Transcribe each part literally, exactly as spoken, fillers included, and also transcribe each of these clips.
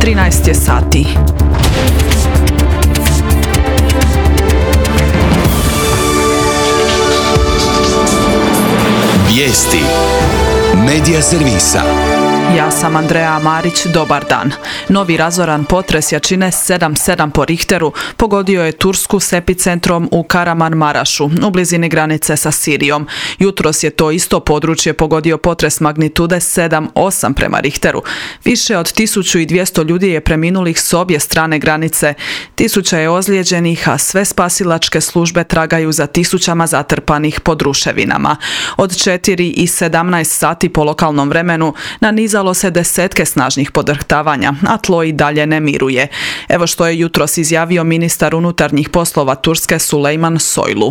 trinaest je sati. Vijesti Medija servisa. Ja sam Andreja Marić, dobar dan. Novi razoran potres jačine sedam sedam po Richteru pogodio je Tursku s epicentrom u Karaman-Marašu, u blizini granice sa Sirijom. Jutros je to isto područje pogodio potres magnitude sedam osam prema Richteru. Više od tisuću dvjesto ljudi je preminulih s obje strane granice, tisuća je ozlijeđenih, a sve spasilačke službe tragaju za tisućama zatrpanih pod ruševinama. Od četiri i sedamnaest sati po lokalnom vremenu nanizalo se desetke snažnih podrhtavanja, a tlo i dalje ne miruje. Evo što je jutros izjavio ministar unutarnjih poslova Turske Sulejman Soylu.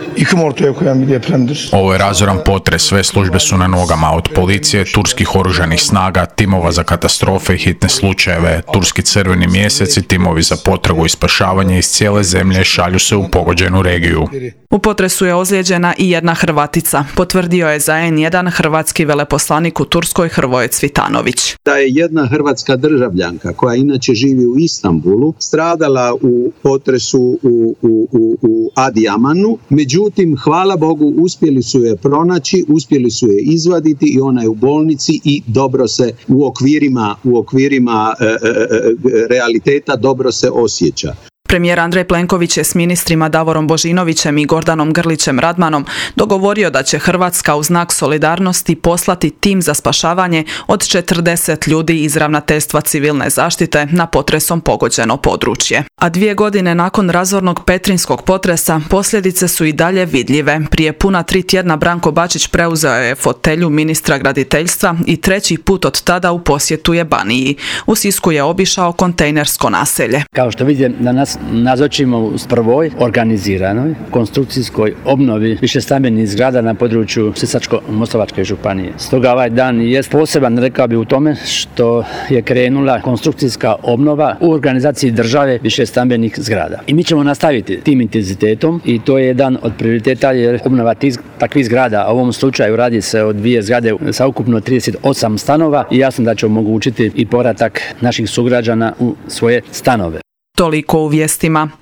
Ovo je razoran potres, sve službe su na nogama, od policije, turskih oružanih snaga, timova za katastrofe i hitne slučajeve, turski crveni mjesec i timovi za potragu i spašavanje iz cijele zemlje šalju se u pogođenu regiju. U potresu je ozlijeđena i jedna Hrvatica, potvrdio je za en jedan hrvatski veleposlanik u Turskoj Hrvoje Cvitanović. Da je jedna hrvatska državljanka koja inače živi u Istanbulu stradala u potresu u, u, u, u Adijamanu. Međutim, hvala Bogu, uspjeli su je pronaći, uspjeli su je izvaditi i ona je u bolnici i dobro se u okvirima, u okvirima e, e, realiteta dobro se osjeća. Premijer Andrej Plenković je s ministrima Davorom Božinovićem i Gordanom Grlićem Radmanom dogovorio da će Hrvatska u znak solidarnosti poslati tim za spašavanje od četrdeset ljudi iz Ravnateljstva civilne zaštite na potresom pogođeno područje. A dvije godine nakon razornog petrinskog potresa posljedice su i dalje vidljive. Prije puna tri tjedna Branko Bačić preuzeo je fotelju ministra graditeljstva i treći put od tada u posjetu je Baniji. U Sisku je obišao kontejnersko naselje. Kao što vidite, danas nazočimo u prvoj organiziranoj konstrukcijskoj obnovi višestambenih zgrada na području Sisačko-moslavačke županije. Stoga ovaj dan je poseban, rekao bi, u tome što je krenula konstrukcijska obnova u organizaciji države višestambenih zgrada. I mi ćemo nastaviti tim intenzitetom i to je jedan od prioriteta, jer obnova tih takvih zgrada, a u ovom slučaju radi se o dvije zgrade sa ukupno trideset osam stanova i jasno da će omogućiti i povratak naših sugrađana u svoje stanove. Toliko u vijestima.